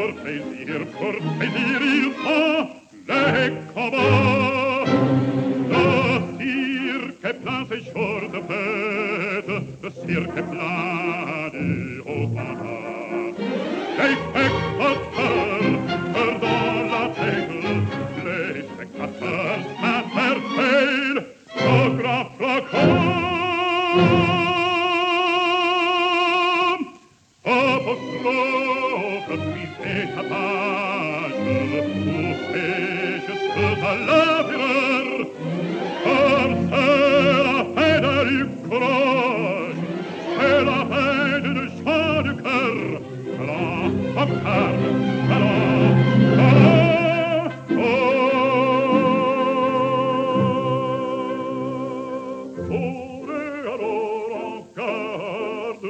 pour plaisir, il prend les combats. Le cirque est plein ces jours de fête, le cirque est plein du haut combat. Les spectateurs meurent dans la tête, les spectateurs s'interpellent au grand flocon. Apostrophe, puis étapage, poussé jusque à la fureur, comme c'est la fin du courage, c'est la fin d'une chant du cœur. Allons, hop, allons, allons, alors en garde,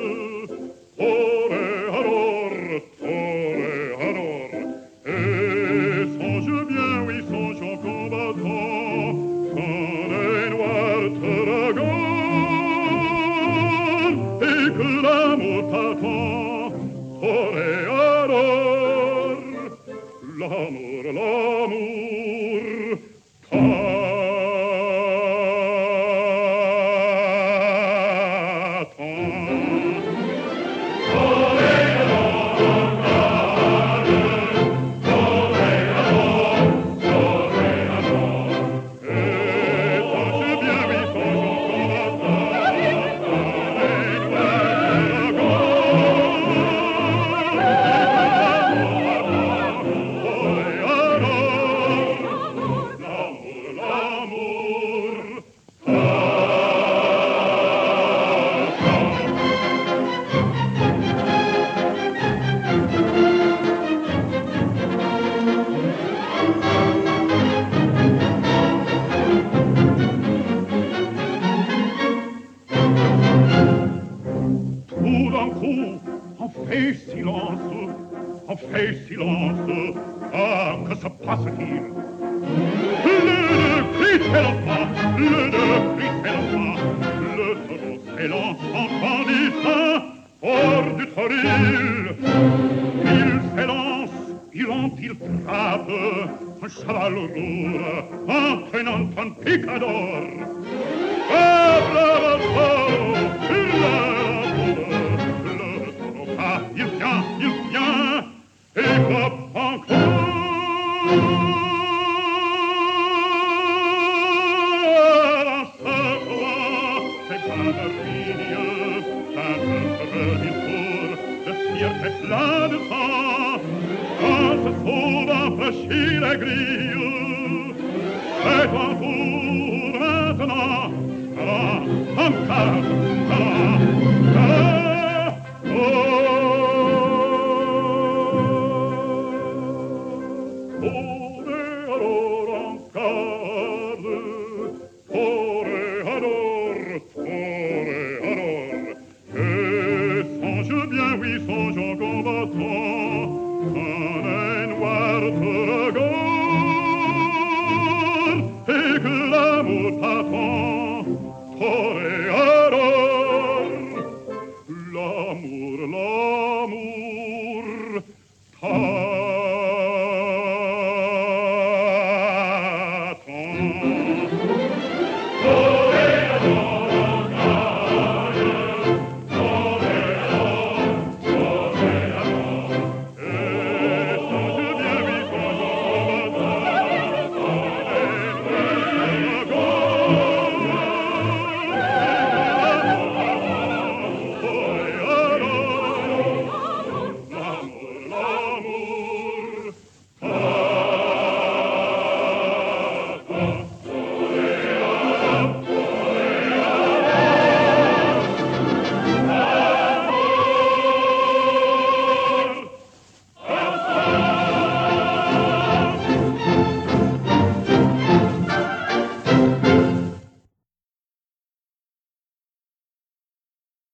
et songe bien, oui, songe en combattant, quand les noirs te regardent, et que l'amour t'attend, toréador, l'amour, l'amour t'attend. On fait silence, ah, que se passe-t-il? Le cri s'élance, le cri s'élance, le taureau s'élance en grandissant hors du toril. Il s'élance, il frappe, un cheval roule, entraînant un picador. Ah, bravo, le taureau, ah, il vient, et frappe encore. Dans ce coin, c'est pas de fille, s'interprète il court, le cirque est plein de sang, quand se trouve enfranchit la grille. C'est ton tour maintenant, allons, en case, allons, allons, oh.